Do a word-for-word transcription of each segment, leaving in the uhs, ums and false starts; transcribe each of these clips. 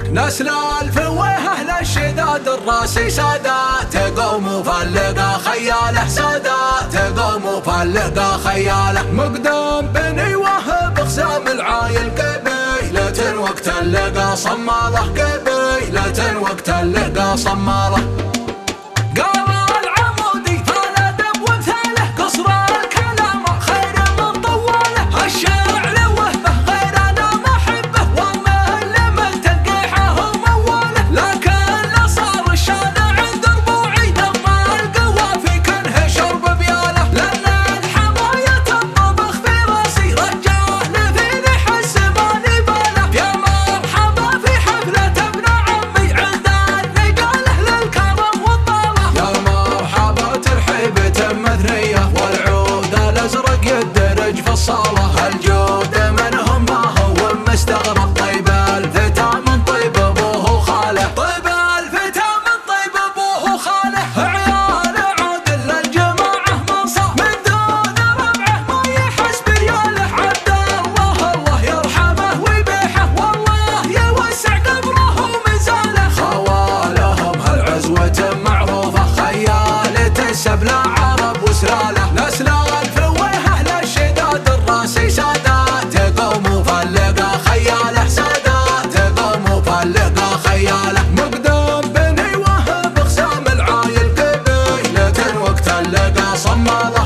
نسل الفويه أهل الشداد الراسي سادات تقوم وفلقا خياله سادات تقوم وفلقا خياله مقدام بني وهب اخزام العايل قبيلة وقت اللقا صماله قبيلة وقت اللقا صماله الجود منهم ما هو مستغرب طيب الفتى من طيب ابوه وخاله طيب الفتى من طيب ابوه وخاله عيال عادل للجماعه منصه من دون ربعه ما يحس برياله عبد الله الله يرحمه ويبيحه والله يوسع قبره ومزاله خوالهم هالعزوه معروفه خياله السبل عرب وسلاله نسل سادات تقوم وفلقا خياله سادات تقوم وفلقا خياله مقدام بني وهب اخزام العايل قبيلة وقت اللقا صماله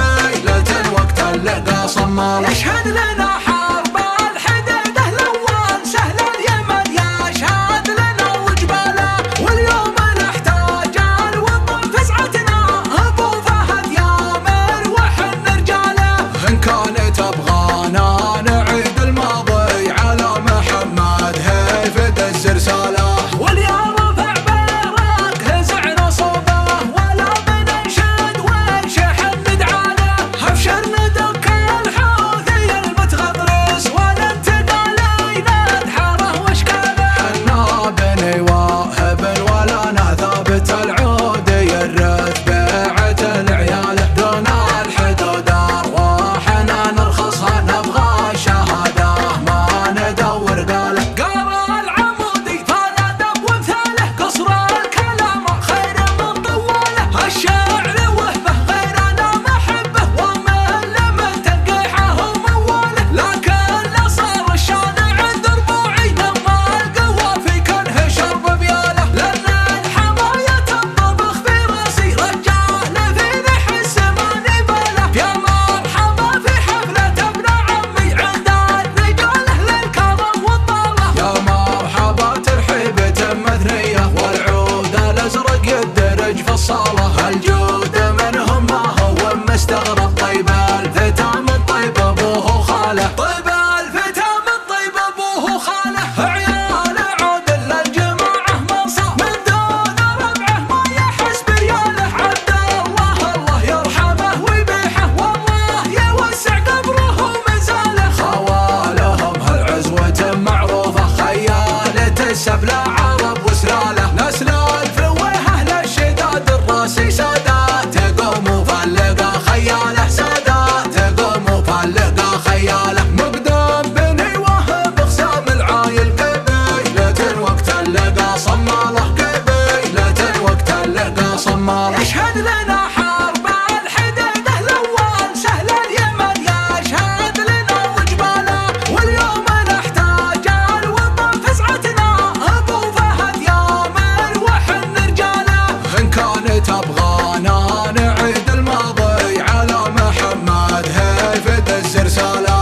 قبيلة وقت اللقا صماله يشهد لنا حرب الحديده الاول سهل اليمن يشهد لنا وجباله واليوم نحتاج الوطن فزعتنا ابو فهد يامر وحن رجاله ان كانت ابغانا نعيد الماضي على محمد هيفد الزرساله واليا رفع بيرك هزعنا صوبه ولا بننشد ونشحن ندعاله ابشر ندك الحوثي المتغطرس ولا انتقالي ننحره واشكاله حنا بني واهب ولا نا ثابت العود يرث بيعه العياله دون الحدود ارواحنا نرخصها نبغى شهاده ما ندور قاله قرا العمودي فلا دب ومثاله قصر الكلام خير من طواله الشاعر وهبه غير انا محبه ومن من تنقيحه ومواله لكن صار الشان عند ربوعي لما القوافي كانه شرب بياله لان الحمايه تنطبخ في راسي رجاله في نحس ماني باله يا مرحبا في حفله ابن عمي عند الرجاله للكرم والطاله يا مرحبا ترحيبة مثنيه والعود الازرق يدرج في الصاله الجود منهم ما هو مستغرب طيب الفتى من طيب ابوه وخاله طيب الفتى من طيب ابوه وخاله عيال عادل للجماعه منصه من دون ربعه ما يحس برياله عبد الله الله يرحمه ويبيحه والله يوسع قبره ومزاله خوالهم هالعزوه معروفه خياله السبل عرب وسلاله نسل الفويه اهل الشداد الراسي سادات تقوم وفلقا خياله سادات تقوم وفلقا خياله مقدام بني وهب اخزام العايل قبيلة وقت اللقا صماله قبيلة وقت اللقا صماله يشهد لنا حرب الحديده الاول سهل اليمن يشهد لنا وجباله واليوم نحتاج الوطن فزعتنا ابو فهد يامر وحن رجاله ان كانت ابغانا نعيد الماضي على محمد هيفد الزرساله